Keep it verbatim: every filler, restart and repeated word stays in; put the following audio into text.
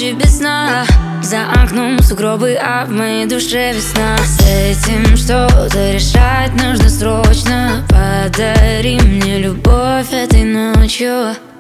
ночи без сна. За окном сугробы, а в моей душе весна. С этим что-то решать нужно срочно. Подари мне любовь этой ночью.